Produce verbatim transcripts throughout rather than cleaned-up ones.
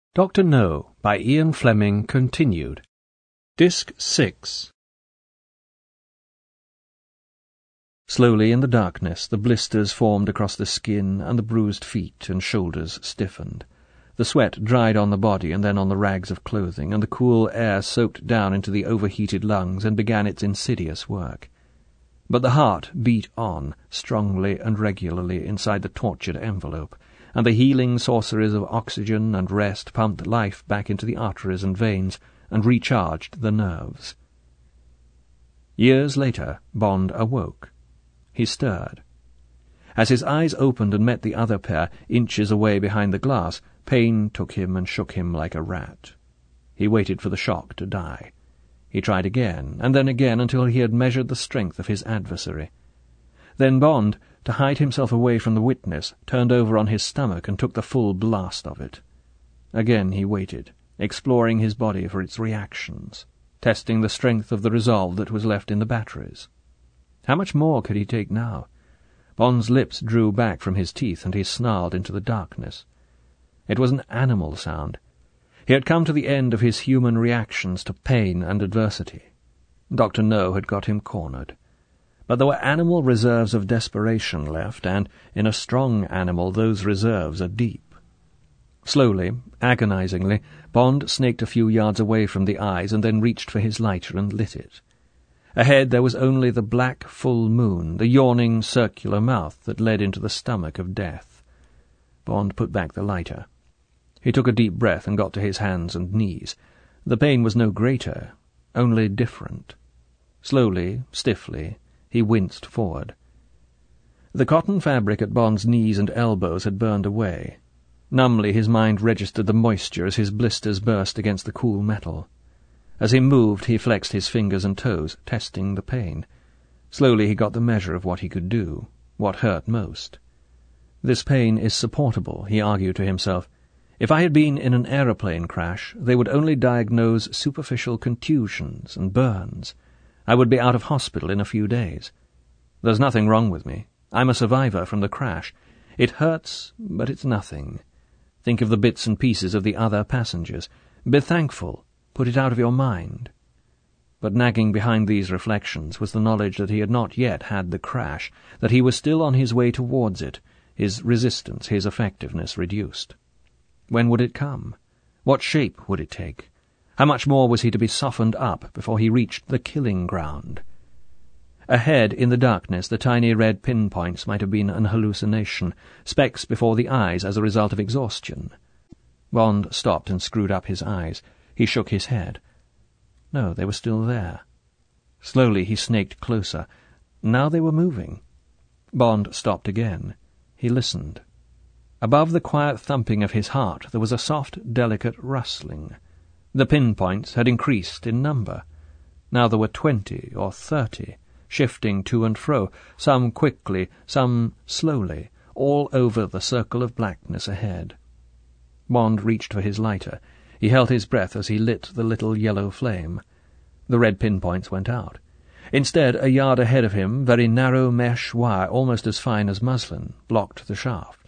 Doctor No by Ian Fleming continued. Disc six. Slowly in the darkness the blisters formed across the skin, and the bruised feet and shoulders stiffened. The sweat dried on the body and then on the rags of clothing, and the cool air soaked down into the overheated lungs and began its insidious work. But the heart beat on, strongly and regularly inside the tortured envelope, and the healing sorceries of oxygen and rest pumped life back into the arteries and veins and recharged the nerves. Years later, Bond awoke. He stirred. As his eyes opened and met the other pair, inches away behind the glass, pain took him and shook him like a rat. He waited for the shock to die. He tried again, and then again, until he had measured the strength of his adversary. Then Bond, to hide himself away from the witness, turned over on his stomach and took the full blast of it. Again he waited, exploring his body for its reactions, testing the strength of the resolve that was left in the batteries. How much more could he take now? Bond's lips drew back from his teeth, and he snarled into the darkness. It was an animal sound. He had come to the end of his human reactions to pain and adversity. Doctor No had got him cornered. But there were animal reserves of desperation left, and in a strong animal those reserves are deep. Slowly, agonizingly, Bond snaked a few yards away from the eyes and then reached for his lighter and lit it. Ahead there was only the black full moon, the yawning circular mouth that led into the stomach of death. Bond put back the lighter. He took a deep breath and got to his hands and knees. The pain was no greater, only different. Slowly, stiffly, he winced forward. The cotton fabric at Bond's knees and elbows had burned away. Numbly his mind registered the moisture as his blisters burst against the cool metal. As he moved, he flexed his fingers and toes, testing the pain. Slowly he got the measure of what he could do, what hurt most. This pain is supportable, he argued to himself. If I had been in an aeroplane crash, they would only diagnose superficial contusions and burns. I would be out of hospital in a few days. There's nothing wrong with me. I'm a survivor from the crash. It hurts, but it's nothing. Think of the bits and pieces of the other passengers. Be thankful. Put it out of your mind. But nagging behind these reflections was the knowledge that he had not yet had the crash, that he was still on his way towards it, his resistance, his effectiveness reduced. When would it come? What shape would it take? How much more was he to be softened up before he reached the killing ground? Ahead, in the darkness, the tiny red pinpoints might have been an hallucination, specks before the eyes as a result of exhaustion. Bond stopped and screwed up his eyes. He shook his head. No, they were still there. Slowly he snaked closer. Now they were moving. Bond stopped again. He listened. Above the quiet thumping of his heart there was a soft, delicate rustling. The pinpoints had increased in number. Now there were twenty or thirty, shifting to and fro, some quickly, some slowly, all over the circle of blackness ahead. Bond reached for his lighter. He held his breath as he lit the little yellow flame. The red pinpoints went out. Instead, a yard ahead of him, very narrow mesh wire, almost as fine as muslin, blocked the shaft.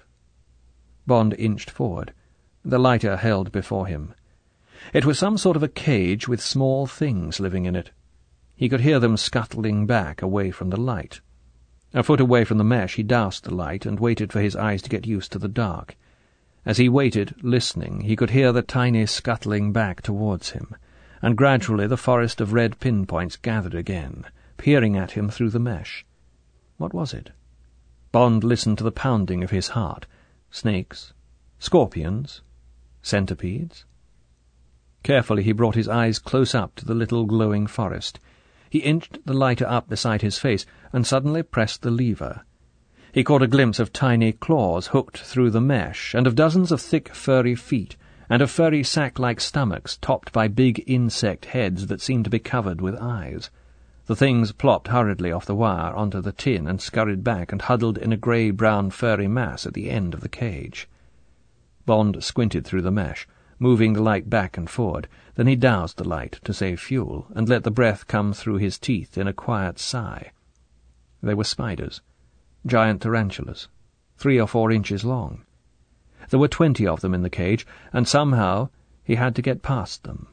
Bond inched forward. The lighter held before him. It was some sort of a cage with small things living in it. He could hear them scuttling back away from the light. A foot away from the mesh he doused the light and waited for his eyes to get used to the dark. As he waited, listening, he could hear the tiny scuttling back towards him, and gradually the forest of red pinpoints gathered again, peering at him through the mesh. What was it? Bond listened to the pounding of his heart. Snakes? Scorpions? Centipedes? Carefully he brought his eyes close up to the little glowing forest. He inched the lighter up beside his face and suddenly pressed the lever. He caught a glimpse of tiny claws hooked through the mesh, and of dozens of thick, furry feet, and of furry sack-like stomachs topped by big insect heads that seemed to be covered with eyes. The things plopped hurriedly off the wire onto the tin and scurried back and huddled in a grey-brown furry mass at the end of the cage. Bond squinted through the mesh, moving the light back and forward. Then he doused the light to save fuel, and let the breath come through his teeth in a quiet sigh. They were spiders, giant tarantulas, three or four inches long. There were twenty of them in the cage, and somehow he had to get past them.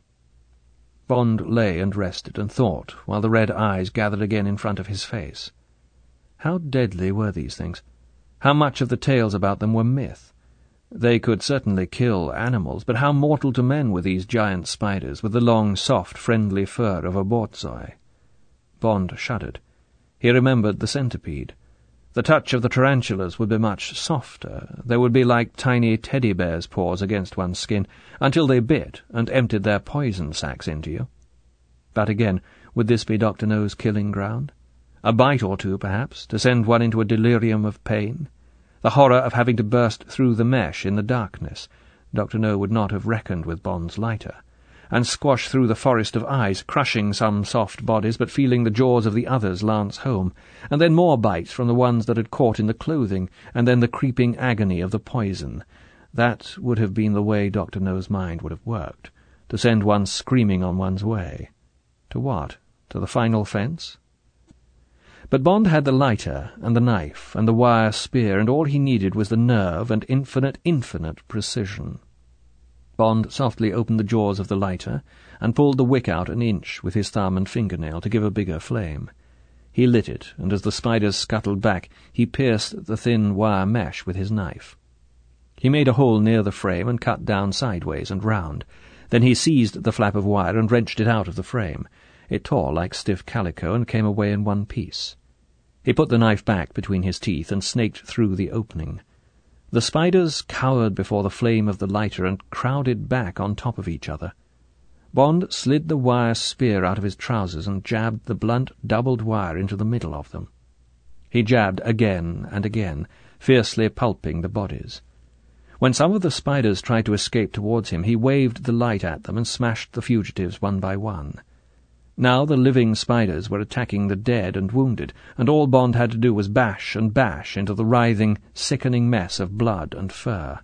Bond lay and rested and thought, while the red eyes gathered again in front of his face. How deadly were these things? How much of the tales about them were myth? They could certainly kill animals, but how mortal to men were these giant spiders, with the long, soft, friendly fur of a borzoi? Bond shuddered. He remembered the centipede. The touch of the tarantulas would be much softer. They would be like tiny teddy bear's paws against one's skin, until they bit and emptied their poison sacs into you. But again, would this be Doctor No's killing ground? A bite or two, perhaps, to send one into a delirium of pain? The horror of having to burst through the mesh in the darkness. Doctor No would not have reckoned with Bond's lighter. And squash through the forest of eyes, crushing some soft bodies, but feeling the jaws of the others lance home, and then more bites from the ones that had caught in the clothing, and then the creeping agony of the poison. That would have been the way Doctor No's mind would have worked, to send one screaming on one's way. To what? To the final fence? But Bond had the lighter, and the knife, and the wire spear, and all he needed was the nerve and infinite, infinite precision. Bond softly opened the jaws of the lighter, and pulled the wick out an inch with his thumb and fingernail to give a bigger flame. He lit it, and as the spiders scuttled back, he pierced the thin wire mesh with his knife. He made a hole near the frame and cut down sideways and round. Then he seized the flap of wire and wrenched it out of the frame. It tore like stiff calico and came away in one piece. He put the knife back between his teeth and snaked through the opening. The spiders cowered before the flame of the lighter and crowded back on top of each other. Bond slid the wire spear out of his trousers and jabbed the blunt, doubled wire into the middle of them. He jabbed again and again, fiercely pulping the bodies. When some of the spiders tried to escape towards him, he waved the light at them and smashed the fugitives one by one. Now the living spiders were attacking the dead and wounded, and all Bond had to do was bash and bash into the writhing, sickening mess of blood and fur.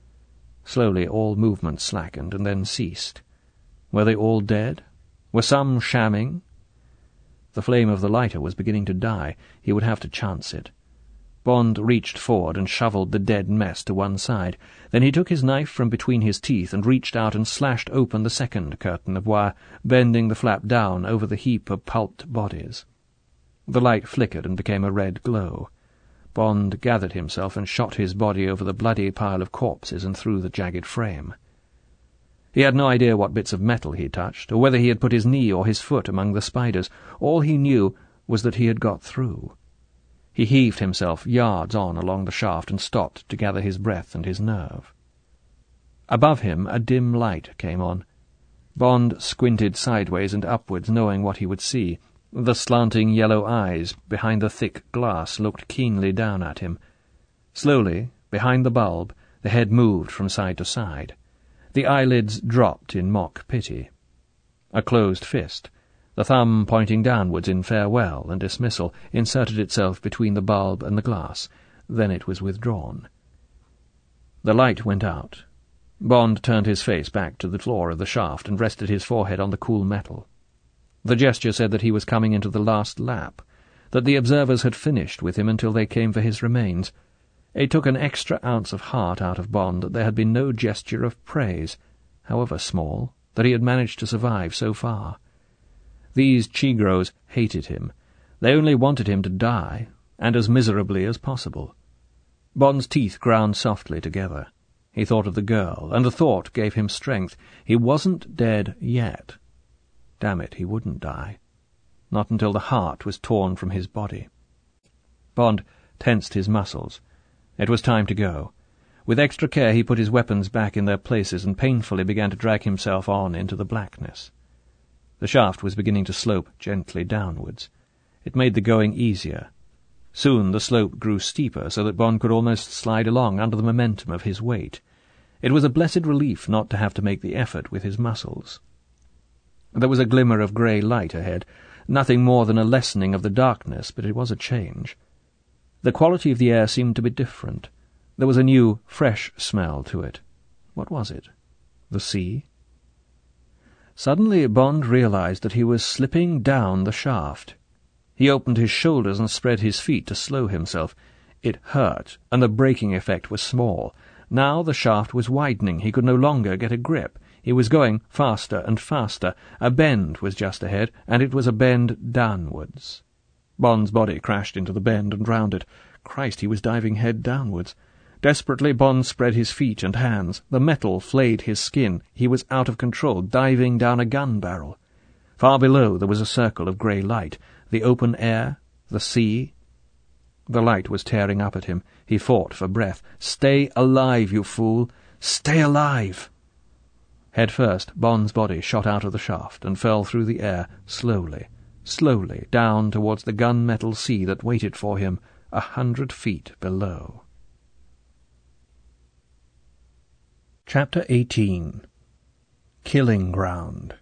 Slowly all movement slackened and then ceased. Were they all dead? Were some shamming? The flame of the lighter was beginning to die. He would have to chance it. Bond reached forward and shovelled the dead mess to one side. Then he took his knife from between his teeth and reached out and slashed open the second curtain of wire, bending the flap down over the heap of pulped bodies. The light flickered and became a red glow. Bond gathered himself and shot his body over the bloody pile of corpses and through the jagged frame. He had no idea what bits of metal he touched, or whether he had put his knee or his foot among the spiders. All he knew was that he had got through. He heaved himself yards on along the shaft and stopped to gather his breath and his nerve. Above him a dim light came on. Bond squinted sideways and upwards, knowing what he would see. The slanting yellow eyes behind the thick glass looked keenly down at him. Slowly, behind the bulb, the head moved from side to side. The eyelids dropped in mock pity. A closed fist, the thumb pointing downwards in farewell and dismissal, inserted itself between the bulb and the glass. Then it was withdrawn. The light went out. Bond turned his face back to the floor of the shaft and rested his forehead on the cool metal. The gesture said that he was coming into the last lap, that the observers had finished with him until they came for his remains. It took an extra ounce of heart out of Bond that there had been no gesture of praise, however small, that he had managed to survive so far. These Chigros hated him. They only wanted him to die, and as miserably as possible. Bond's teeth ground softly together. He thought of the girl, and the thought gave him strength. He wasn't dead yet. Damn it, he wouldn't die. Not until the heart was torn from his body. Bond tensed his muscles. It was time to go. With extra care he put his weapons back in their places and painfully began to drag himself on into the blackness. The shaft was beginning to slope gently downwards. It made the going easier. Soon the slope grew steeper, so that Bond could almost slide along under the momentum of his weight. It was a blessed relief not to have to make the effort with his muscles. There was a glimmer of grey light ahead, nothing more than a lessening of the darkness, but it was a change. The quality of the air seemed to be different. There was a new, fresh smell to it. What was it? The sea? Suddenly Bond realized that he was slipping down the shaft. He opened his shoulders and spread his feet to slow himself. It hurt, and the braking effect was small. Now the shaft was widening. He could no longer get a grip. He was going faster and faster. A bend was just ahead, and it was a bend downwards. Bond's body crashed into the bend and round it. Christ, he was diving head downwards. Desperately, Bond spread his feet and hands. The metal flayed his skin. He was out of control, diving down a gun barrel. Far below there was a circle of grey light. The open air, the sea. The light was tearing up at him. He fought for breath. "Stay alive, you fool! Stay alive!" Head first, Bond's body shot out of the shaft and fell through the air, slowly, slowly, down towards the gun-metal sea that waited for him a hundred feet below. Chapter eighteen. Killing Ground.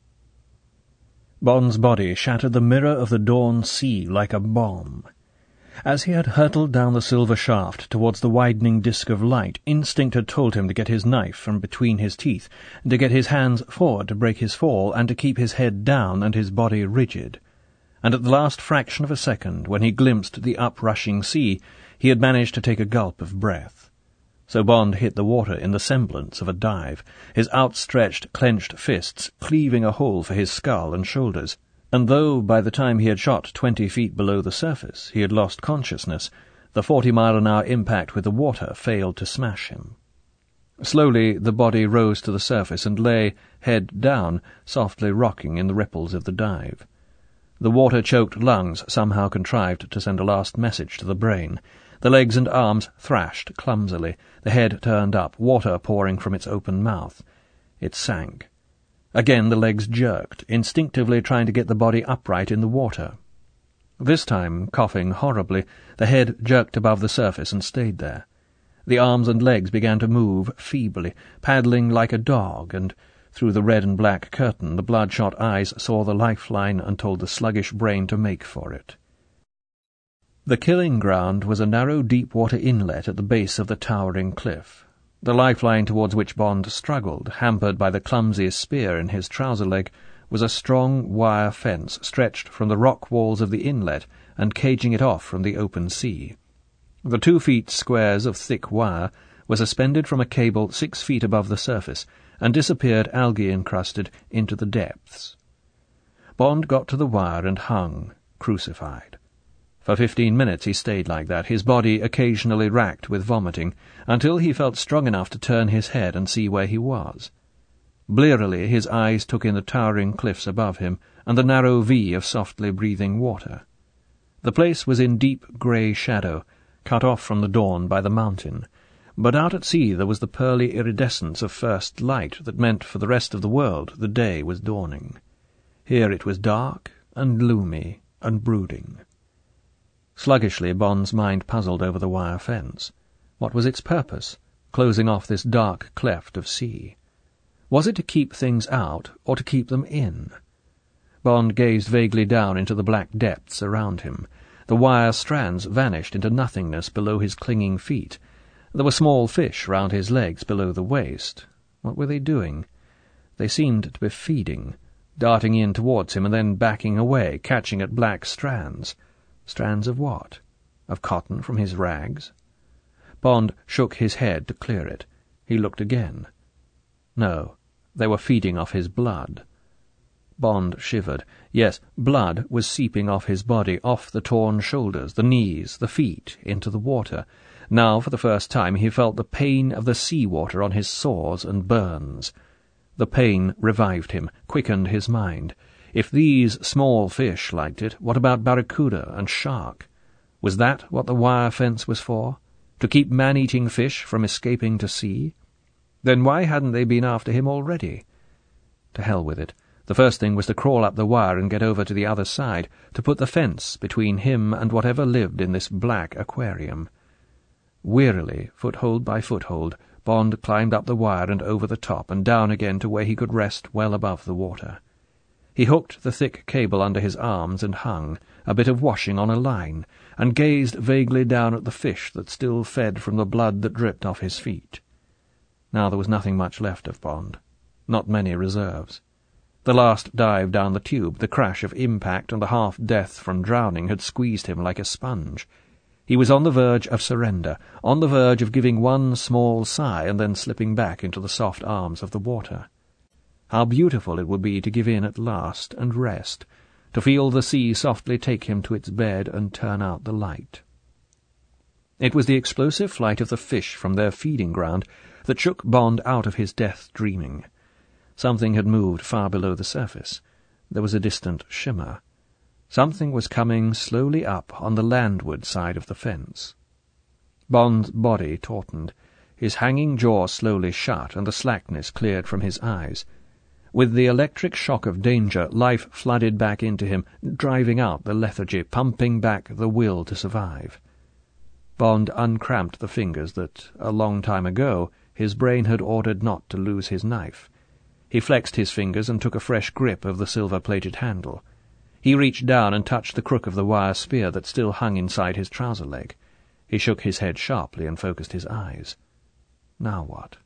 Bond's body shattered the mirror of the dawn sea like a bomb. As he had hurtled down the silver shaft towards the widening disk of light, instinct had told him to get his knife from between his teeth, to get his hands forward to break his fall, and to keep his head down and his body rigid. And at the last fraction of a second, when he glimpsed the uprushing sea, he had managed to take a gulp of breath. So Bond hit the water in the semblance of a dive, his outstretched, clenched fists cleaving a hole for his skull and shoulders. And though by the time he had shot twenty feet below the surface he had lost consciousness, the forty-mile-an-hour impact with the water failed to smash him. Slowly the body rose to the surface and lay, head down, softly rocking in the ripples of the dive. The water-choked lungs somehow contrived to send a last message to the brain. The legs and arms thrashed clumsily, the head turned up, water pouring from its open mouth. It sank. Again the legs jerked, instinctively trying to get the body upright in the water. This time, coughing horribly, the head jerked above the surface and stayed there. The arms and legs began to move feebly, paddling like a dog, and through the red and black curtain the bloodshot eyes saw the lifeline and told the sluggish brain to make for it. The killing ground was a narrow deep-water inlet at the base of the towering cliff. The lifeline towards which Bond struggled, hampered by the clumsy spear in his trouser leg, was a strong wire fence stretched from the rock walls of the inlet and caging it off from the open sea. The two-feet squares of thick wire were suspended from a cable six feet above the surface and disappeared algae-encrusted into the depths. Bond got to the wire and hung, crucified. For fifteen minutes he stayed like that, his body occasionally racked with vomiting, until he felt strong enough to turn his head and see where he was. Blearily his eyes took in the towering cliffs above him and the narrow V of softly breathing water. The place was in deep grey shadow, cut off from the dawn by the mountain, but out at sea there was the pearly iridescence of first light that meant for the rest of the world the day was dawning. Here it was dark and gloomy and brooding. Sluggishly Bond's mind puzzled over the wire fence. What was its purpose, closing off this dark cleft of sea? Was it to keep things out, or to keep them in? Bond gazed vaguely down into the black depths around him. The wire strands vanished into nothingness below his clinging feet. There were small fish round his legs below the waist. What were they doing? They seemed to be feeding, darting in towards him and then backing away, catching at black strands. Strands of what? Of cotton from his rags? Bond shook his head to clear it. He looked again. No, they were feeding off his blood. Bond shivered. Yes, blood was seeping off his body, off the torn shoulders, the knees, the feet, into the water. Now, for the first time, he felt the pain of the sea-water on his sores and burns. The pain revived him, quickened his mind. If these small fish liked it, what about barracuda and shark? Was that what the wire fence was for? To keep man-eating fish from escaping to sea? Then why hadn't they been after him already? To hell with it. The first thing was to crawl up the wire and get over to the other side, to put the fence between him and whatever lived in this black aquarium. Wearily, foothold by foothold, Bond climbed up the wire and over the top and down again to where he could rest well above the water. He hooked the thick cable under his arms and hung, a bit of washing on a line, and gazed vaguely down at the fish that still fed from the blood that dripped off his feet. Now there was nothing much left of Bond. Not many reserves. The last dive down the tube, the crash of impact and the half-death from drowning had squeezed him like a sponge. He was on the verge of surrender, on the verge of giving one small sigh and then slipping back into the soft arms of the water. How beautiful it would be to give in at last and rest, to feel the sea softly take him to its bed and turn out the light. It was the explosive flight of the fish from their feeding ground that shook Bond out of his death-dreaming. Something had moved far below the surface. There was a distant shimmer. Something was coming slowly up on the landward side of the fence. Bond's body tautened. His hanging jaw slowly shut, and the slackness cleared from his eyes. With the electric shock of danger, life flooded back into him, driving out the lethargy, pumping back the will to survive. Bond uncramped the fingers that, a long time ago, his brain had ordered not to lose his knife. He flexed his fingers and took a fresh grip of the silver-plated handle. He reached down and touched the crook of the wire spear that still hung inside his trouser leg. He shook his head sharply and focused his eyes. Now what?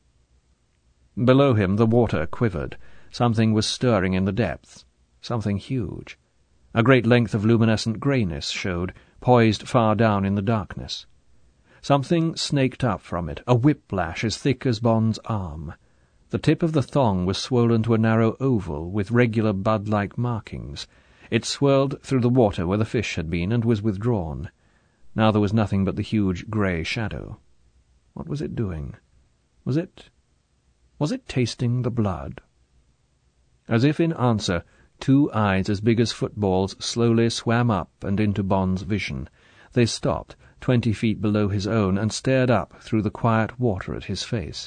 Below him the water quivered. Something was stirring in the depths. Something huge. A great length of luminescent greyness showed, poised far down in the darkness. Something snaked up from it, a whiplash as thick as Bond's arm. The tip of the thong was swollen to a narrow oval with regular bud-like markings. It swirled through the water where the fish had been and was withdrawn. Now there was nothing but the huge grey shadow. What was it doing? Was it... was it tasting the blood? As if in answer, two eyes as big as footballs slowly swam up and into Bond's vision. They stopped, twenty feet below his own, and stared up through the quiet water at his face.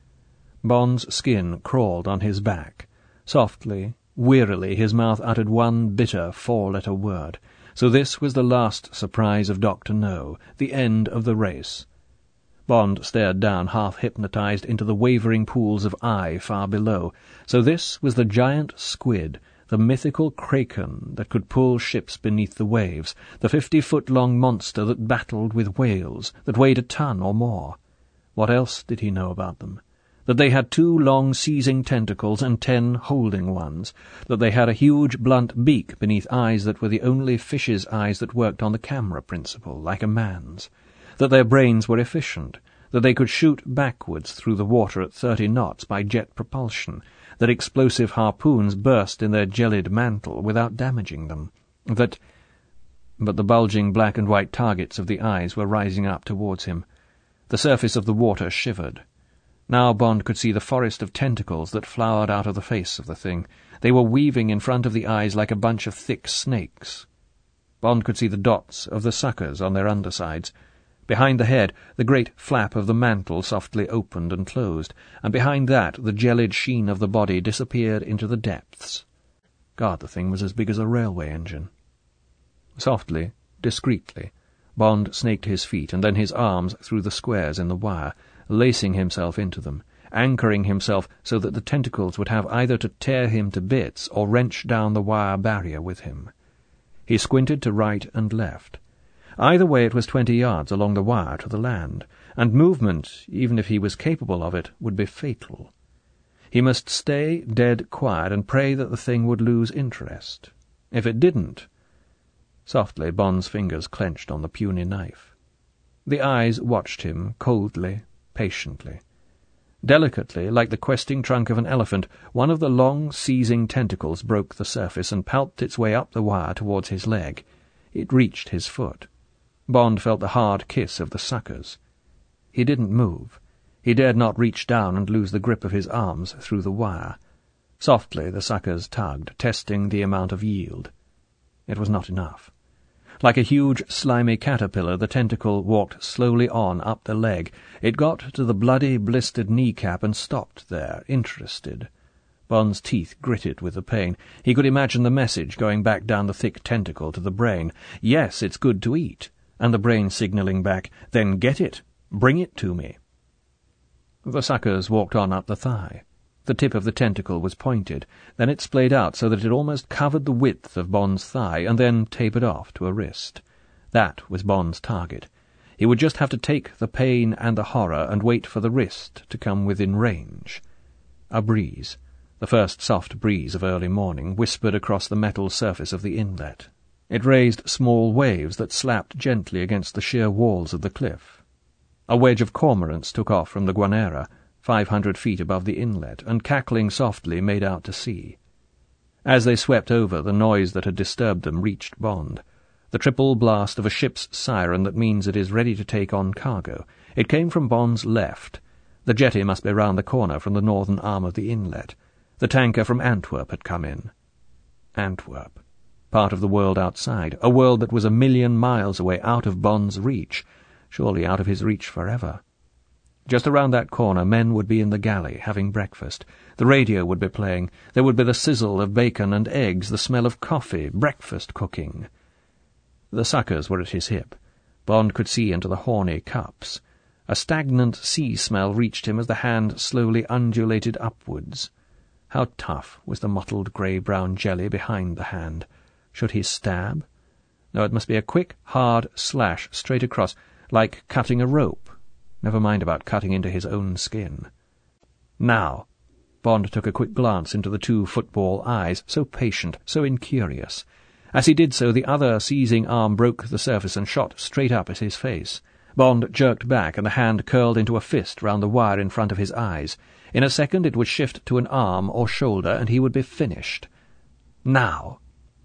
Bond's skin crawled on his back. Softly, wearily, his mouth uttered one bitter four-letter word. So this was the last surprise of Doctor No, the end of the race. Bond stared down, half-hypnotized, into the wavering pools of eye far below. So this was the giant squid, the mythical kraken that could pull ships beneath the waves, the fifty-foot-long monster that battled with whales, that weighed a ton or more. What else did he know about them? That they had two long seizing tentacles and ten holding ones, that they had a huge blunt beak beneath eyes that were the only fish's eyes that worked on the camera principle, like a man's, that their brains were efficient, that they could shoot backwards through the water at thirty knots by jet propulsion, that explosive harpoons burst in their gelid mantle without damaging them, that... But the bulging black and white targets of the eyes were rising up towards him. The surface of the water shivered. Now Bond could see the forest of tentacles that flowered out of the face of the thing. They were weaving in front of the eyes like a bunch of thick snakes. Bond could see the dots of the suckers on their undersides. Behind the head, the great flap of the mantle softly opened and closed, and behind that the gelid sheen of the body disappeared into the depths. God, the thing was as big as a railway engine. Softly, discreetly, Bond snaked his feet and then his arms through the squares in the wire, lacing himself into them, anchoring himself so that the tentacles would have either to tear him to bits or wrench down the wire barrier with him. He squinted to right and left. Either way it was twenty yards along the wire to the land, and movement, even if he was capable of it, would be fatal. He must stay dead quiet and pray that the thing would lose interest. If it didn't... Softly, Bond's fingers clenched on the puny knife. The eyes watched him coldly, patiently. Delicately, like the questing trunk of an elephant, one of the long, seizing tentacles broke the surface and palped its way up the wire towards his leg. It reached his foot. Bond felt the hard kiss of the suckers. He didn't move. He dared not reach down and lose the grip of his arms through the wire. Softly the suckers tugged, testing the amount of yield. It was not enough. Like a huge, slimy caterpillar, the tentacle walked slowly on up the leg. It got to the bloody, blistered kneecap and stopped there, interested. Bond's teeth gritted with the pain. He could imagine the message going back down the thick tentacle to the brain. Yes, it's good to eat. And the brain signalling back, then get it. Bring it to me. The suckers walked on up the thigh. The tip of the tentacle was pointed. Then it splayed out so that it almost covered the width of Bond's thigh, and then tapered off to a wrist. That was Bond's target. He would just have to take the pain and the horror and wait for the wrist to come within range. A breeze, the first soft breeze of early morning, whispered across the metal surface of the inlet. It raised small waves that slapped gently against the sheer walls of the cliff. A wedge of cormorants took off from the Guanera, five hundred feet above the inlet, and cackling softly made out to sea. As they swept over, the noise that had disturbed them reached Bond. The triple blast of a ship's siren that means it is ready to take on cargo. It came from Bond's left. The jetty must be round the corner from the northern arm of the inlet. The tanker from Antwerp had come in. Antwerp. Part of the world outside, a world that was a million miles away, out of Bond's reach, surely out of his reach forever. Just around that corner men would be in the galley, having breakfast. The radio would be playing. There would be the sizzle of bacon and eggs, the smell of coffee, breakfast cooking. The suckers were at his hip. Bond could see into the horny cups. A stagnant sea smell reached him as the hand slowly undulated upwards. How tough was the mottled grey-brown jelly behind the hand. Should he stab? No, it must be a quick, hard slash straight across, like cutting a rope. Never mind about cutting into his own skin. Now! Bond took a quick glance into the two football eyes, so patient, so incurious. As he did so, the other seizing arm broke the surface and shot straight up at his face. Bond jerked back, and the hand curled into a fist round the wire in front of his eyes. In a second it would shift to an arm or shoulder, and he would be finished. Now!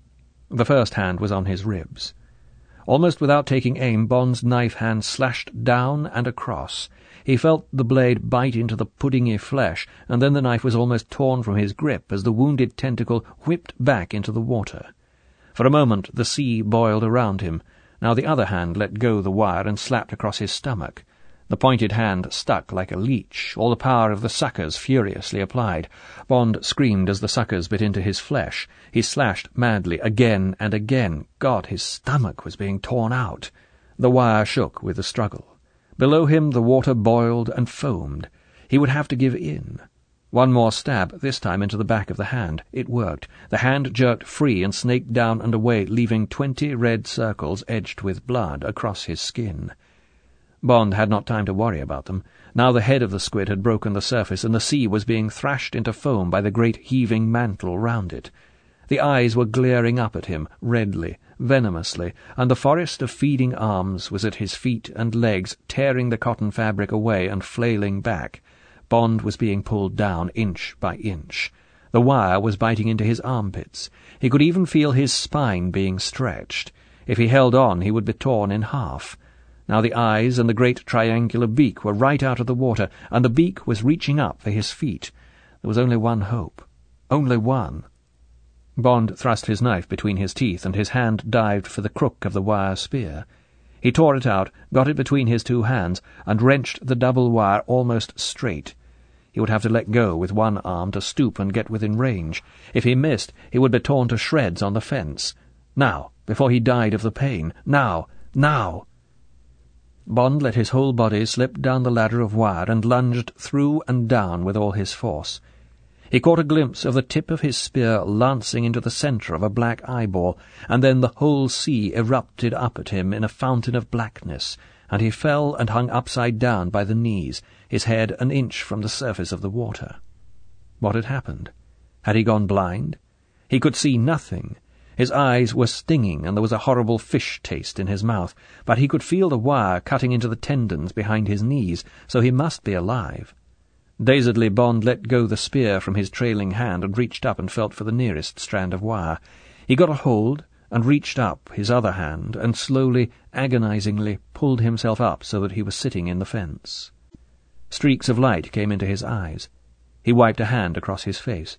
The first hand was on his ribs. Almost without taking aim, Bond's knife hand slashed down and across. He felt the blade bite into the puddingy flesh, and then the knife was almost torn from his grip as the wounded tentacle whipped back into the water. For a moment the sea boiled around him. Now the other hand let go the wire and slapped across his stomach. The pointed hand stuck like a leech, all the power of the suckers furiously applied. Bond screamed as the suckers bit into his flesh. He slashed madly, again and again. God, his stomach was being torn out. The wire shook with the struggle. Below him the water boiled and foamed. He would have to give in. One more stab, this time into the back of the hand. It worked. The hand jerked free and snaked down and away, leaving twenty red circles edged with blood across his skin. Bond had not time to worry about them. Now the head of the squid had broken the surface, and the sea was being thrashed into foam by the great heaving mantle round it. The eyes were glaring up at him, redly, venomously, and the forest of feeding arms was at his feet and legs, tearing the cotton fabric away and flailing back. Bond was being pulled down inch by inch. The wire was biting into his armpits. He could even feel his spine being stretched. If he held on, he would be torn in half. Now the eyes and the great triangular beak were right out of the water, and the beak was reaching up for his feet. There was only one hope. Only one. Bond thrust his knife between his teeth, and his hand dived for the crook of the wire spear. He tore it out, got it between his two hands, and wrenched the double wire almost straight. He would have to let go with one arm to stoop and get within range. If he missed, he would be torn to shreds on the fence. Now, before he died of the pain. Now, now! Bond let his whole body slip down the ladder of wire and lunged through and down with all his force. He caught a glimpse of the tip of his spear lancing into the centre of a black eyeball, and then the whole sea erupted up at him in a fountain of blackness, and he fell and hung upside down by the knees, his head an inch from the surface of the water. What had happened? Had he gone blind? He could see nothing. His eyes were stinging, and there was a horrible fish taste in his mouth, but he could feel the wire cutting into the tendons behind his knees, so he must be alive. Dazedly, Bond let go the spear from his trailing hand and reached up and felt for the nearest strand of wire. He got a hold and reached up his other hand and slowly, agonizingly pulled himself up so that he was sitting in the fence. Streaks of light came into his eyes. He wiped a hand across his face.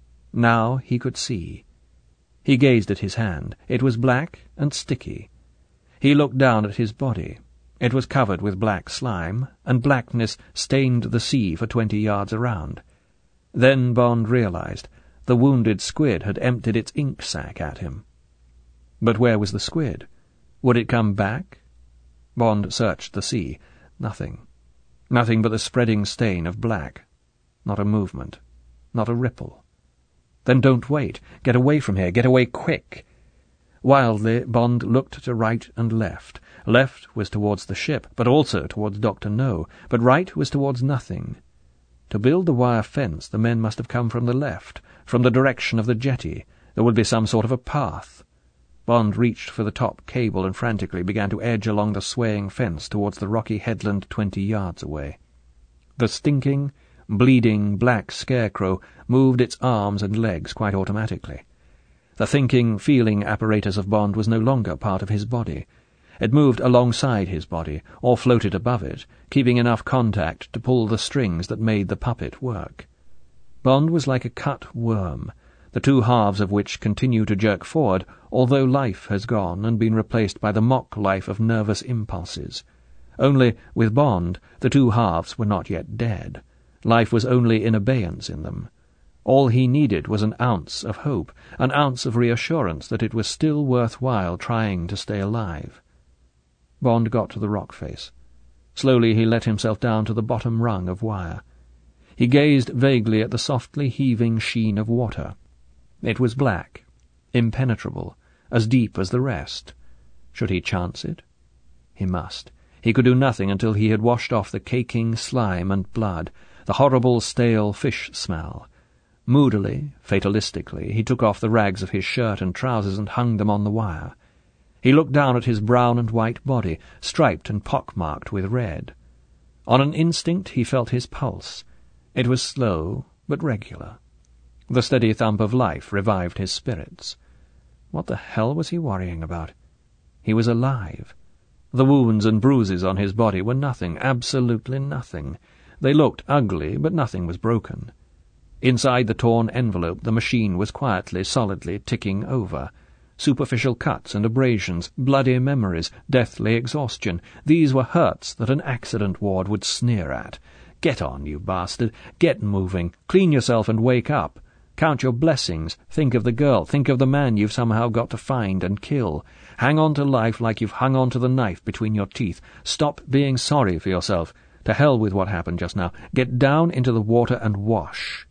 Now he could see. He gazed at his hand. It was black and sticky. He looked down at his body. It was covered with black slime, and blackness stained the sea for twenty yards around. Then Bond realized the wounded squid had emptied its ink sac at him. But where was the squid? Would it come back? Bond searched the sea. Nothing. Nothing but the spreading stain of black. Not a movement. Not a ripple. Then don't wait. Get away from here. Get away quick. Wildly, Bond looked to right and left. Left was towards the ship, but also towards Doctor No, but right was towards nothing. To build the wire fence, the men must have come from the left, from the direction of the jetty. There would be some sort of a path. Bond reached for the top cable and frantically began to edge along the swaying fence towards the rocky headland twenty yards away. The stinking, bleeding black scarecrow moved its arms and legs quite automatically. The thinking, feeling apparatus of Bond was no longer part of his body. It moved alongside his body, or floated above it, keeping enough contact to pull the strings that made the puppet work. Bond was like a cut worm, the two halves of which continue to jerk forward, although life has gone and been replaced by the mock life of nervous impulses. Only, with Bond, the two halves were not yet dead. Life was only in abeyance in them. All he needed was an ounce of hope, an ounce of reassurance that it was still worthwhile trying to stay alive. Bond got to the rock face. Slowly he let himself down to the bottom rung of wire. He gazed vaguely at the softly heaving sheen of water. It was black, impenetrable, as deep as the rest. Should he chance it? He must. He could do nothing until he had washed off the caking slime and blood, the horrible stale fish smell. Moodily, fatalistically, he took off the rags of his shirt and trousers and hung them on the wire. He looked down at his brown and white body, striped and pockmarked with red. On an instinct he felt his pulse. It was slow, but regular. The steady thump of life revived his spirits. What the hell was he worrying about? He was alive. The wounds and bruises on his body were nothing, absolutely nothing. They looked ugly, but nothing was broken. Inside the torn envelope the machine was quietly, solidly ticking over. Superficial cuts and abrasions, bloody memories, deathly exhaustion. These were hurts that an accident ward would sneer at. Get on, you bastard. Get moving. Clean yourself and wake up. Count your blessings. Think of the girl. Think of the man you've somehow got to find and kill. Hang on to life like you've hung on to the knife between your teeth. Stop being sorry for yourself. To hell with what happened just now. Get down into the water and wash.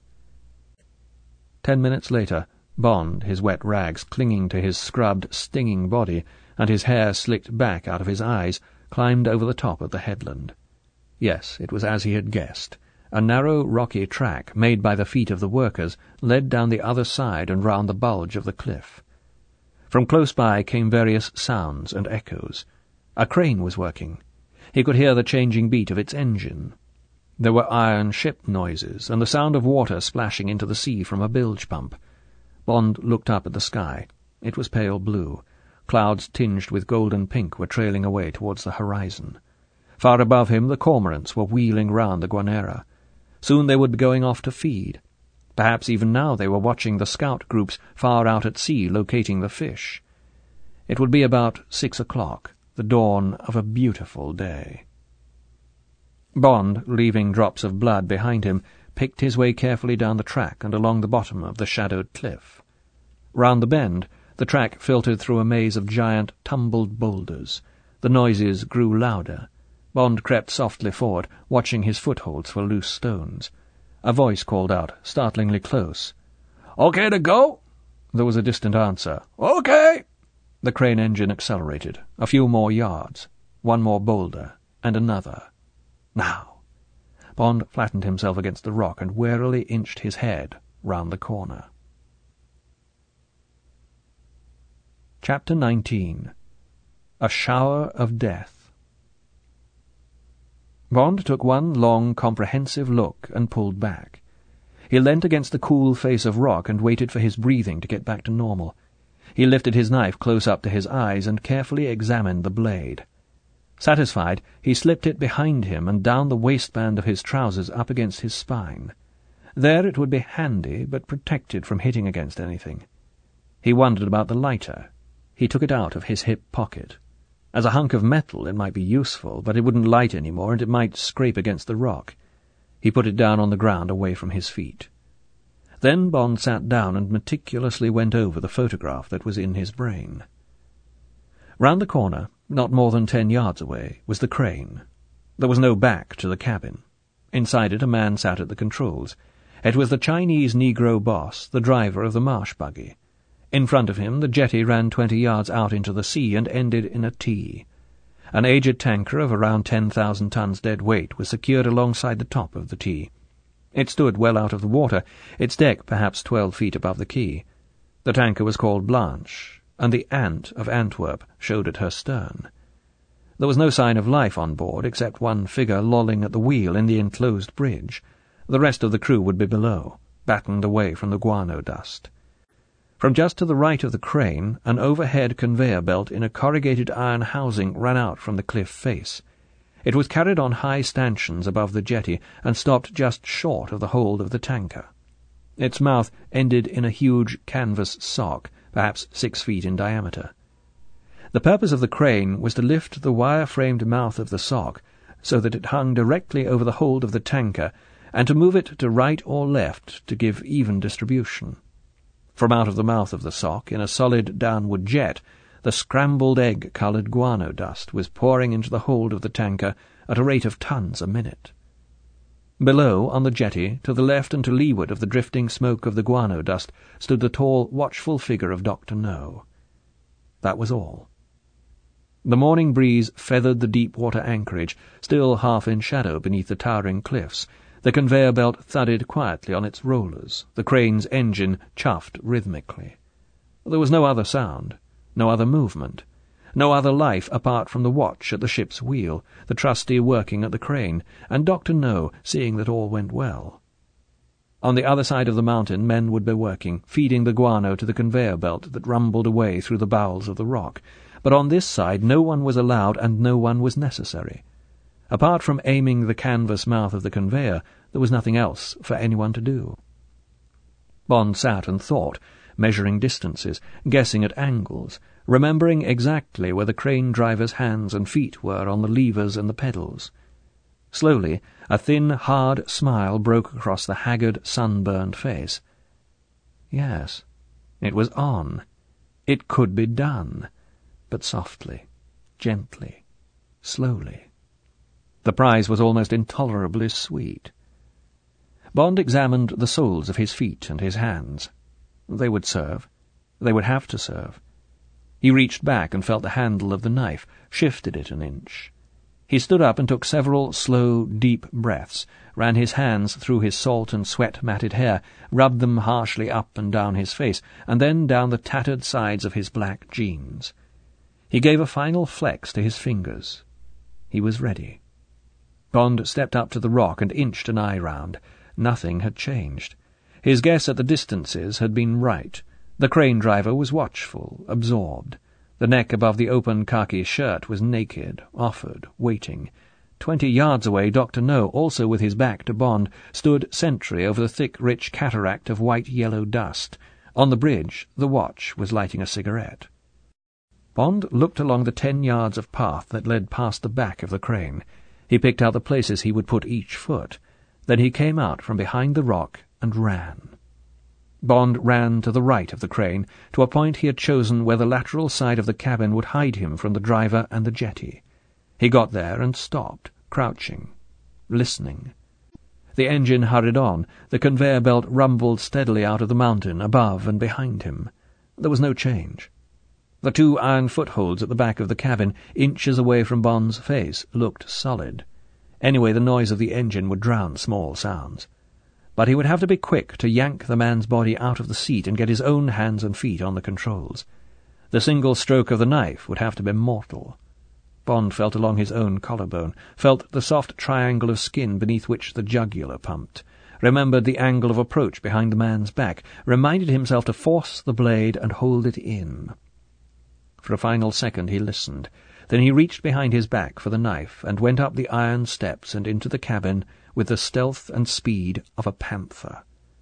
Ten minutes later, Bond, his wet rags clinging to his scrubbed, stinging body, and his hair slicked back out of his eyes, climbed over the top of the headland. Yes, it was as he had guessed. A narrow, rocky track, made by the feet of the workers, led down the other side and round the bulge of the cliff. From close by came various sounds and echoes. A crane was working. He could hear the changing beat of its engine. There were iron ship noises, and the sound of water splashing into the sea from a bilge pump. Bond looked up at the sky. It was pale blue. Clouds tinged with golden pink were trailing away towards the horizon. Far above him the cormorants were wheeling round the Guanera. Soon they would be going off to feed. Perhaps even now they were watching the scout groups far out at sea locating the fish. It would be about six o'clock, the dawn of a beautiful day. Bond, leaving drops of blood behind him, picked his way carefully down the track and along the bottom of the shadowed cliff. Round the bend, the track filtered through a maze of giant, tumbled boulders. The noises grew louder. Bond crept softly forward, watching his footholds for loose stones. A voice called out, startlingly close. "Okay to go?" There was a distant answer. "Okay." The crane engine accelerated. A few more yards. One more boulder. And another. Now. Bond flattened himself against the rock and warily inched his head round the corner. Chapter nineteen. A Shower of Death. Bond took one long, comprehensive look and pulled back. He leant against the cool face of rock and waited for his breathing to get back to normal. He lifted his knife close up to his eyes and carefully examined the blade. Satisfied, he slipped it behind him and down the waistband of his trousers up against his spine. There it would be handy, but protected from hitting against anything. He wondered about the lighter. He took it out of his hip pocket. As a hunk of metal it might be useful, but it wouldn't light any more, and it might scrape against the rock. He put it down on the ground away from his feet. Then Bond sat down and meticulously went over the photograph that was in his brain. Round the corner, not more than ten yards away, was the crane. There was no back to the cabin. Inside it a man sat at the controls. It was the Chinese Negro boss, the driver of the marsh buggy. In front of him the jetty ran twenty yards out into the sea and ended in a T. An aged tanker of around ten thousand tons dead weight was secured alongside the top of the T. It stood well out of the water, its deck perhaps twelve feet above the quay. The tanker was called Blanche. and the Ant of Antwerp showed at her stern. There was no sign of life on board, except one figure lolling at the wheel in the enclosed bridge. The rest of the crew would be below, battened away from the guano dust. From just to the right of the crane, an overhead conveyor belt in a corrugated iron housing ran out from the cliff face. It was carried on high stanchions above the jetty and stopped just short of the hold of the tanker. Its mouth ended in a huge canvas sock, perhaps six feet in diameter. The purpose of the crane was to lift the wire-framed mouth of the sock so that it hung directly over the hold of the tanker, and to move it to right or left to give even distribution. From out of the mouth of the sock, in a solid downward jet, the scrambled egg-coloured guano dust was pouring into the hold of the tanker at a rate of tons a minute. Below, on the jetty, to the left and to leeward of the drifting smoke of the guano dust, stood the tall, watchful figure of Doctor No. That was all. The morning breeze feathered the deep-water anchorage, still half in shadow beneath the towering cliffs. The conveyor belt thudded quietly on its rollers. The crane's engine chuffed rhythmically. There was no other sound, no other movement, no other life apart from the watch at the ship's wheel, the trustee working at the crane, and Doctor No seeing that all went well. On the other side of the mountain men would be working, feeding the guano to the conveyor belt that rumbled away through the bowels of the rock, but on this side no one was allowed and no one was necessary. Apart from aiming the canvas mouth of the conveyor, there was nothing else for anyone to do. Bond sat and thought, measuring distances, guessing at angles, remembering exactly where the crane driver's hands and feet were on the levers and the pedals. Slowly, a thin, hard smile broke across the haggard, sunburned face. Yes, it was on. It could be done, but softly, gently, slowly. The prize was almost intolerably sweet. Bond examined the soles of his feet and his hands. They would serve. They would have to serve. He reached back and felt the handle of the knife, shifted it an inch. He stood up and took several slow, deep breaths, ran his hands through his salt and sweat-matted hair, rubbed them harshly up and down his face, and then down the tattered sides of his black jeans. He gave a final flex to his fingers. He was ready. Bond stepped up to the rock and inched an eye round. Nothing had changed. His guess at the distances had been right. The crane driver was watchful, absorbed. The neck above the open khaki shirt was naked, offered, waiting. Twenty yards away, Doctor No, also with his back to Bond, stood sentry over the thick, rich cataract of white-yellow dust. On the bridge, the watch was lighting a cigarette. Bond looked along the ten yards of path that led past the back of the crane. He picked out the places he would put each foot. Then he came out from behind the rock and ran. Bond ran to the right of the crane, to a point he had chosen where the lateral side of the cabin would hide him from the driver and the jetty. He got there and stopped, crouching, listening. The engine hurried on. The conveyor belt rumbled steadily out of the mountain, above and behind him. There was no change. The two iron footholds at the back of the cabin, inches away from Bond's face, looked solid. Anyway, the noise of the engine would drown small sounds. But he would have to be quick to yank the man's body out of the seat and get his own hands and feet on the controls. The single stroke of the knife would have to be mortal. Bond felt along his own collarbone, felt the soft triangle of skin beneath which the jugular pumped, remembered the angle of approach behind the man's back, reminded himself to force the blade and hold it in. For a final second he listened. Then he reached behind his back for the knife and went up the iron steps and into the cabin with the stealth and speed of a panther.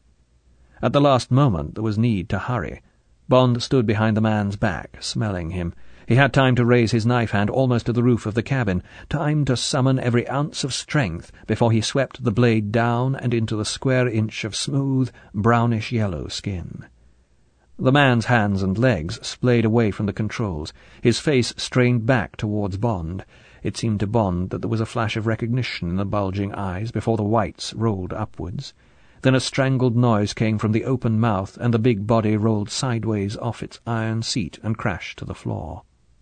At the last moment there was need to hurry. Bond stood behind the man's back, smelling him. He had time to raise his knife-hand almost to the roof of the cabin, time to summon every ounce of strength before he swept the blade down and into the square inch of smooth, brownish-yellow skin. The man's hands and legs splayed away from the controls. His face strained back towards Bond. It seemed to Bond that there was a flash of recognition in the bulging eyes before the whites rolled upwards. Then a strangled noise came from the open mouth, and the big body rolled sideways off its iron seat and crashed to the floor.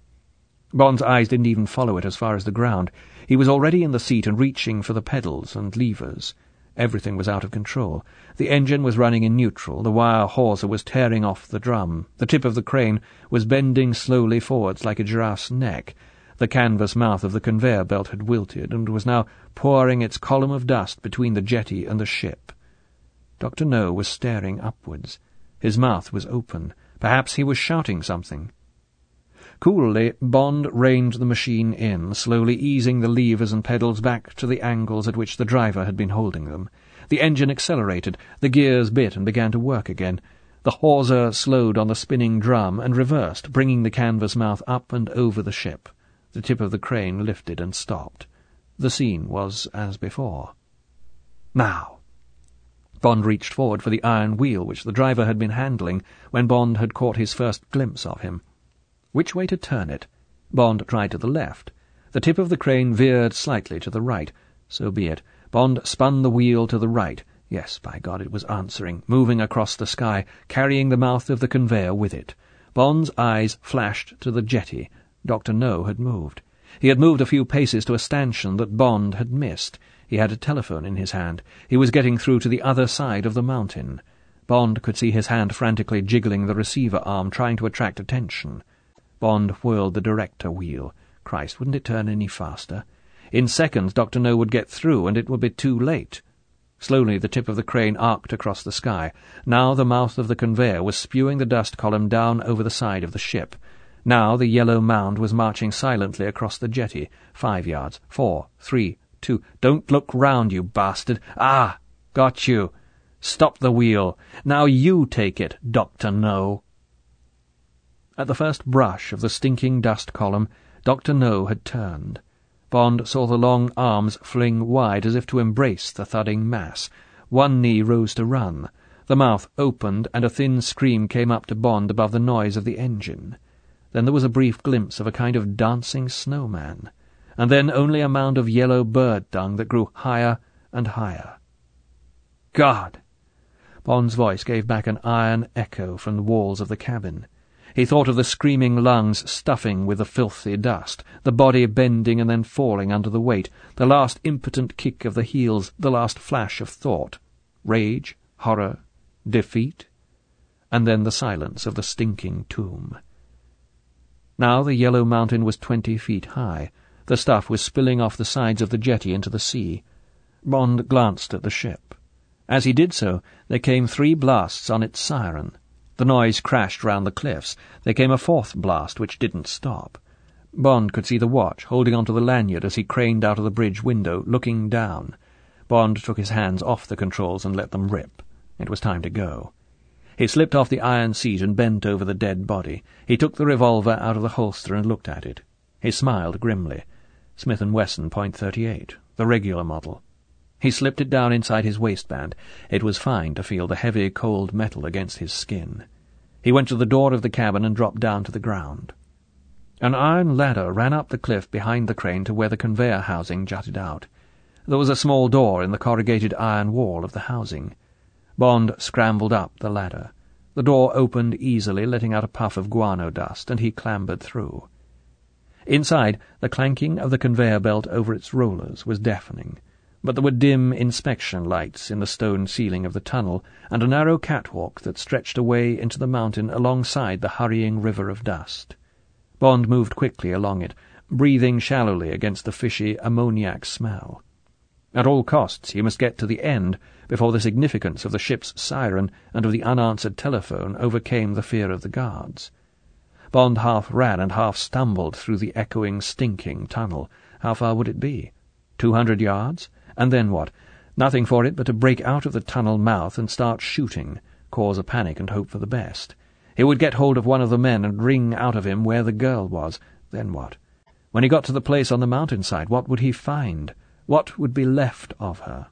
Bond's eyes didn't even follow it as far as the ground. He was already in the seat and reaching for the pedals and levers. Everything was out of control. The engine was running in neutral, the wire hawser was tearing off the drum, the tip of the crane was bending slowly forwards like a giraffe's neck, the canvas mouth of the conveyor belt had wilted and was now pouring its column of dust between the jetty and the ship. Doctor No was staring upwards. His mouth was open. Perhaps he was shouting something. Coolly, Bond reined the machine in, slowly easing the levers and pedals back to the angles at which the driver had been holding them. The engine accelerated, the gears bit and began to work again. The hawser slowed on the spinning drum and reversed, bringing the canvas mouth up and over the ship. The tip of the crane lifted and stopped. The scene was as before. Now! Bond reached forward for the iron wheel which the driver had been handling when Bond had caught his first glimpse of him. Which way to turn it? Bond tried to the left. The tip of the crane veered slightly to the right. So be it. Bond spun the wheel to the right. Yes, by God, it was answering, moving across the sky, carrying the mouth of the conveyor with it. Bond's eyes flashed to the jetty. Doctor No had moved. He had moved a few paces to a stanchion that Bond had missed. He had a telephone in his hand. He was getting through to the other side of the mountain. Bond could see his hand frantically jiggling the receiver arm, trying to attract attention. Bond whirled the director wheel. Christ, wouldn't it turn any faster? In seconds Doctor No would get through, and it would be too late. Slowly the tip of the crane arced across the sky. Now the mouth of the conveyor was spewing the dust column down over the side of the ship. Now the yellow mound was marching silently across the jetty. Five yards. Four. Three. Two. Don't look round, you bastard. Ah! Got you. Stop the wheel. Now you take it, Doctor No. At the first brush of the stinking dust column, Doctor No had turned. Bond saw the long arms fling wide as if to embrace the thudding mass. One knee rose to run. The mouth opened, and a thin scream came up to Bond above the noise of the engine. Then there was a brief glimpse of a kind of dancing snowman, and then only a mound of yellow bird dung that grew higher and higher. God! Bond's voice gave back an iron echo from the walls of the cabin. He thought of the screaming lungs stuffing with the filthy dust, the body bending and then falling under the weight, the last impotent kick of the heels, the last flash of thought. Rage, horror, defeat, and then the silence of the stinking tomb. Now the yellow mountain was twenty feet high. The stuff was spilling off the sides of the jetty into the sea. Bond glanced at the ship. As he did so, there came three blasts on its siren. The noise crashed round the cliffs. There came a fourth blast, which didn't stop. Bond could see the watch, holding onto the lanyard as he craned out of the bridge window, looking down. Bond took his hands off the controls and let them rip. It was time to go. He slipped off the iron seat and bent over the dead body. He took the revolver out of the holster and looked at it. He smiled grimly. Smith and Wesson point thirty-eight, the regular model. He slipped it down inside his waistband. It was fine to feel the heavy, cold metal against his skin. He went to the door of the cabin and dropped down to the ground. An iron ladder ran up the cliff behind the crane to where the conveyor housing jutted out. There was a small door in the corrugated iron wall of the housing. Bond scrambled up the ladder. The door opened easily, letting out a puff of guano dust, and he clambered through. Inside, the clanking of the conveyor belt over its rollers was deafening, but there were dim inspection lights in the stone ceiling of the tunnel, and a narrow catwalk that stretched away into the mountain alongside the hurrying river of dust. Bond moved quickly along it, breathing shallowly against the fishy ammoniac smell. At all costs he must get to the end before the significance of the ship's siren and of the unanswered telephone overcame the fear of the guards. Bond half ran and half stumbled through the echoing, stinking tunnel. How far would it be? Two hundred yards? And then what? Nothing for it but to break out of the tunnel mouth and start shooting, cause a panic and hope for the best. He would get hold of one of the men and wring out of him where the girl was. Then what? When he got to the place on the mountainside, what would he find? What would be left of her?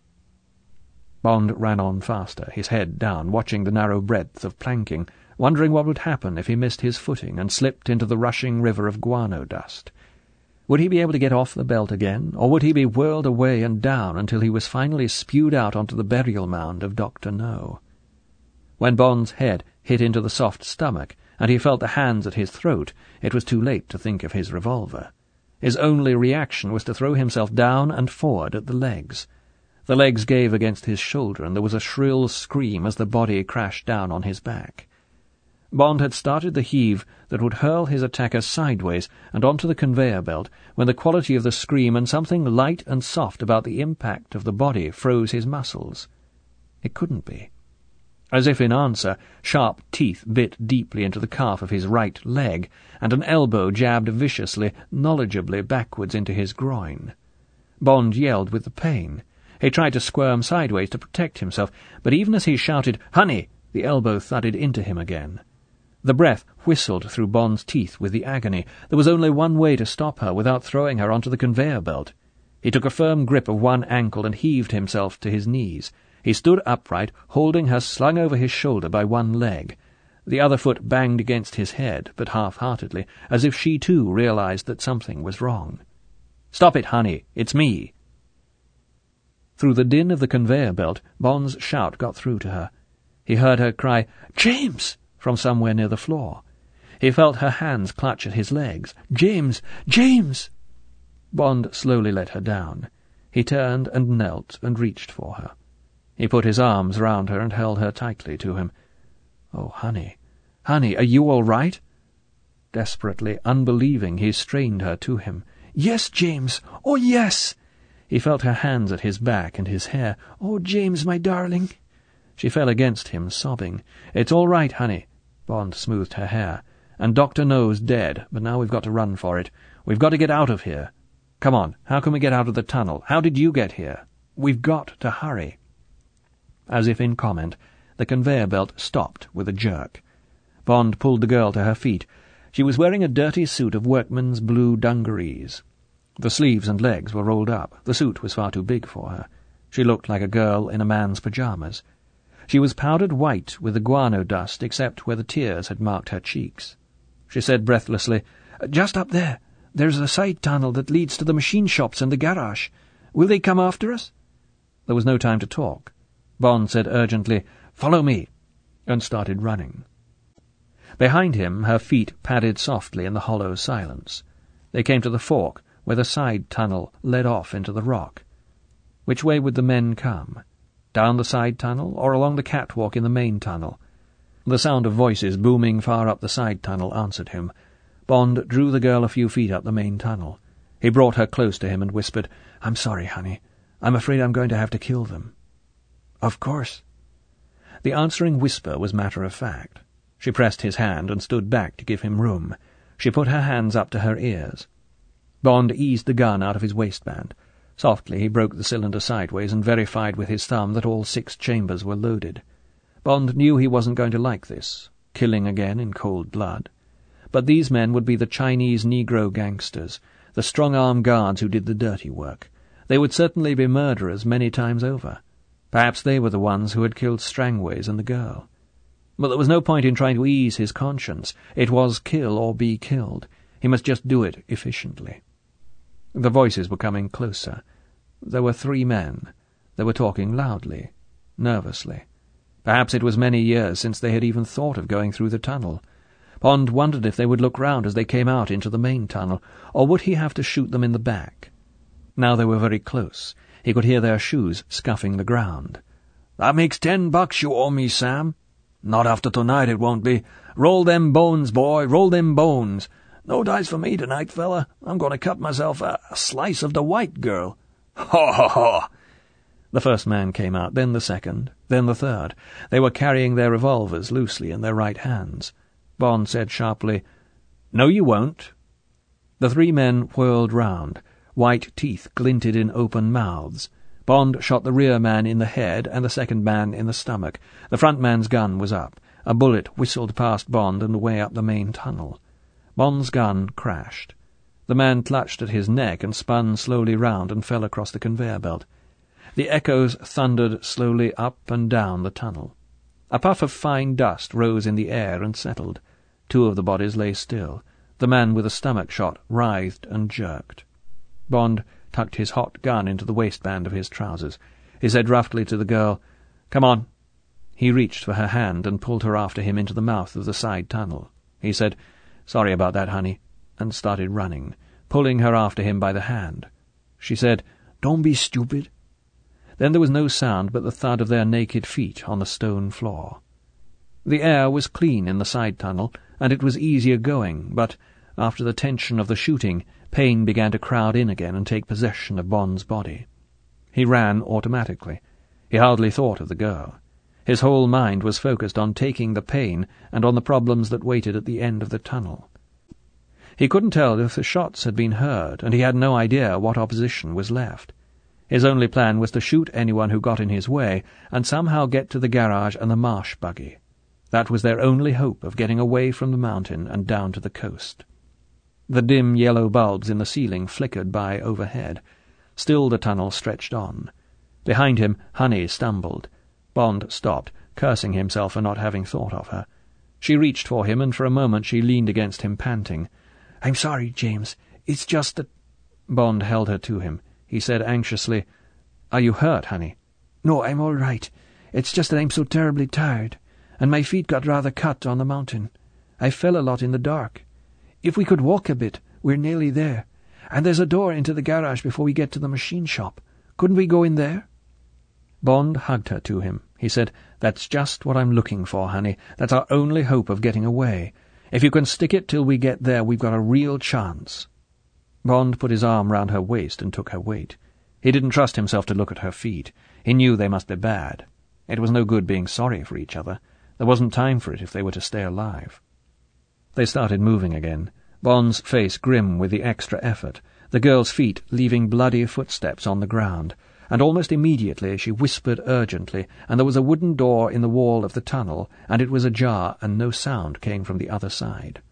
Bond ran on faster, his head down, watching the narrow breadth of planking, wondering what would happen if he missed his footing and slipped into the rushing river of guano dust. Would he be able to get off the belt again, or would he be whirled away and down until he was finally spewed out onto the burial mound of Doctor No? When Bond's head hit into the soft stomach, and he felt the hands at his throat, it was too late to think of his revolver. His only reaction was to throw himself down and forward at the legs. The legs gave against his shoulder, and there was a shrill scream as the body crashed down on his back. Bond had started the heave that would hurl his attacker sideways and onto the conveyor belt when the quality of the scream and something light and soft about the impact of the body froze his muscles. It couldn't be. As if in answer, sharp teeth bit deeply into the calf of his right leg, and an elbow jabbed viciously, knowledgeably backwards into his groin. Bond yelled with the pain. He tried to squirm sideways to protect himself, but even as he shouted, "Honey!" the elbow thudded into him again. The breath whistled through Bond's teeth with the agony. There was only one way to stop her without throwing her onto the conveyor belt. He took a firm grip of one ankle and heaved himself to his knees. He stood upright, holding her slung over his shoulder by one leg. The other foot banged against his head, but half-heartedly, as if she too realized that something was wrong. "Stop it, honey! It's me!" Through the din of the conveyor belt, Bond's shout got through to her. He heard her cry, "James!" from somewhere near the floor. He felt her hands clutch at his legs. "James! James!" Bond slowly let her down. He turned and knelt and reached for her. He put his arms round her and held her tightly to him. "Oh, honey, honey, are you all right?" Desperately unbelieving, he strained her to him. "Yes, James! Oh, yes!" He felt her hands at his back and his hair. "Oh, James, my darling!" She fell against him, sobbing. "It's all right, honey." Bond smoothed her hair. "And Doctor No's dead, but now we've got to run for it. We've got to get out of here. Come on, how can we get out of the tunnel? How did you get here? We've got to hurry." As if in comment, the conveyor belt stopped with a jerk. Bond pulled the girl to her feet. She was wearing a dirty suit of workman's blue dungarees. The sleeves and legs were rolled up. The suit was far too big for her. She looked like a girl in a man's pyjamas. She was powdered white with the guano dust except where the tears had marked her cheeks. She said breathlessly, "Just up there. There's a side tunnel that leads to the machine shops and the garage. Will they come after us?" There was no time to talk. Bond said urgently, "Follow me," and started running. Behind him, her feet padded softly in the hollow silence. They came to the fork, where the side tunnel led off into the rock. Which way would the men come? Down the side tunnel, or along the catwalk in the main tunnel? The sound of voices booming far up the side tunnel answered him. Bond drew the girl a few feet up the main tunnel. He brought her close to him and whispered, "I'm sorry, honey. I'm afraid I'm going to have to kill them." "Of course." The answering whisper was matter-of-fact. She pressed his hand and stood back to give him room. She put her hands up to her ears. Bond eased the gun out of his waistband. Softly he broke the cylinder sideways and verified with his thumb that all six chambers were loaded. Bond knew he wasn't going to like this, killing again in cold blood. But these men would be the Chinese Negro gangsters, the strong-arm guards who did the dirty work. They would certainly be murderers many times over. Perhaps they were the ones who had killed Strangways and the girl. But there was no point in trying to ease his conscience. It was kill or be killed. He must just do it efficiently. The voices were coming closer. There were three men. They were talking loudly, nervously. Perhaps it was many years since they had even thought of going through the tunnel. Bond wondered if they would look round as they came out into the main tunnel, or would he have to shoot them in the back? Now they were very close. He could hear their shoes scuffing the ground. "That makes ten bucks you owe me, Sam." "Not after tonight, it won't be. Roll them bones, boy, roll them bones. No dice for me tonight, fella. I'm going to cut myself a, a slice of the white girl." "Ha, ha, ha!" The first man came out, then the second, then the third. They were carrying their revolvers loosely in their right hands. Bond said sharply, "No, you won't." The three men whirled round. White teeth glinted in open mouths. Bond shot the rear man in the head and the second man in the stomach. The front man's gun was up. A bullet whistled past Bond and away up the main tunnel. Bond's gun crashed. The man clutched at his neck and spun slowly round and fell across the conveyor belt. The echoes thundered slowly up and down the tunnel. A puff of fine dust rose in the air and settled. Two of the bodies lay still. The man with the stomach shot writhed and jerked. Bond tucked his hot gun into the waistband of his trousers. He said roughly to the girl, "Come on." He reached for her hand and pulled her after him into the mouth of the side tunnel. He said, "Sorry about that, honey," and started running, pulling her after him by the hand. She said, "Don't be stupid." Then there was no sound but the thud of their naked feet on the stone floor. The air was clean in the side tunnel, and it was easier going, but, after the tension of the shooting, pain began to crowd in again and take possession of Bond's body. He ran automatically. He hardly thought of the girl. His whole mind was focused on taking the pain and on the problems that waited at the end of the tunnel. He couldn't tell if the shots had been heard, and he had no idea what opposition was left. His only plan was to shoot anyone who got in his way and somehow get to the garage and the marsh buggy. That was their only hope of getting away from the mountain and down to the coast. The dim yellow bulbs in the ceiling flickered by overhead. Still the tunnel stretched on. Behind him, Honey stumbled. Bond stopped, cursing himself for not having thought of her. She reached for him, and for a moment she leaned against him, panting. "I'm sorry, James. It's just that—" Bond held her to him. He said anxiously, "Are you hurt, Honey?" "No, I'm all right. It's just that I'm so terribly tired, and my feet got rather cut on the mountain. I fell a lot in the dark. If we could walk a bit, we're nearly there. And there's a door into the garage before we get to the machine shop. Couldn't we go in there?" Bond hugged her to him. He said, "That's just what I'm looking for, Honey. That's our only hope of getting away. If you can stick it till we get there, we've got a real chance." Bond put his arm round her waist and took her weight. He didn't trust himself to look at her feet. He knew they must be bad. It was no good being sorry for each other. There wasn't time for it if they were to stay alive. They started moving again, Bond's face grim with the extra effort, the girl's feet leaving bloody footsteps on the ground, and almost immediately she whispered urgently, and there was a wooden door in the wall of the tunnel, and it was ajar, and no sound came from the other side.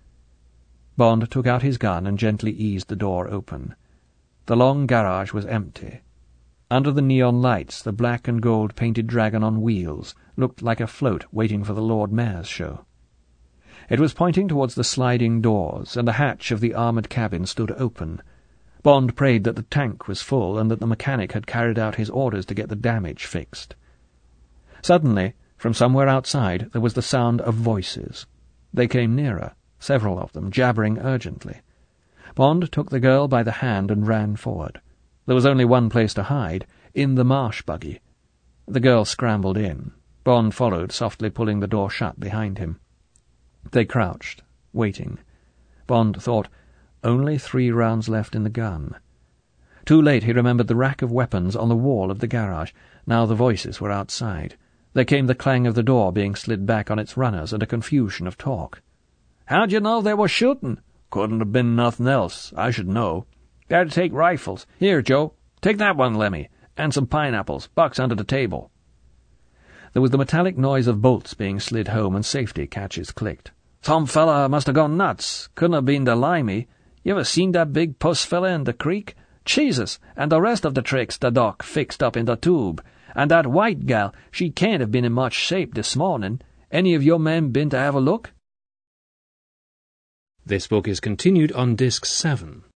Bond took out his gun and gently eased the door open. The long garage was empty. Under the neon lights, the black and gold painted dragon on wheels looked like a float waiting for the Lord Mayor's show. It was pointing towards the sliding doors, and the hatch of the armoured cabin stood open. Bond prayed that the tank was full and that the mechanic had carried out his orders to get the damage fixed. Suddenly, from somewhere outside, there was the sound of voices. They came nearer, several of them, jabbering urgently. Bond took the girl by the hand and ran forward. There was only one place to hide, in the marsh buggy. The girl scrambled in. Bond followed, softly pulling the door shut behind him. They crouched, waiting. Bond thought, only three rounds left in the gun. Too late he remembered the rack of weapons on the wall of the garage. Now the voices were outside. There came the clang of the door being slid back on its runners and a confusion of talk. "How'd you know they were shooting?" "Couldn't have been nothing else. I should know." "Better take rifles. Here, Joe, take that one, Lemmy, and some pineapples. Buck's under the table." There was the metallic noise of bolts being slid home, and safety catches clicked. "Some fella must have gone nuts. Couldn't have been the Limey. You ever seen that big puss fella in the creek? Jesus, and the rest of the tricks the doc fixed up in the tube. And that white gal, she can't have been in much shape this morning. Any of your men been to have a look?" This book is continued on Disc seven.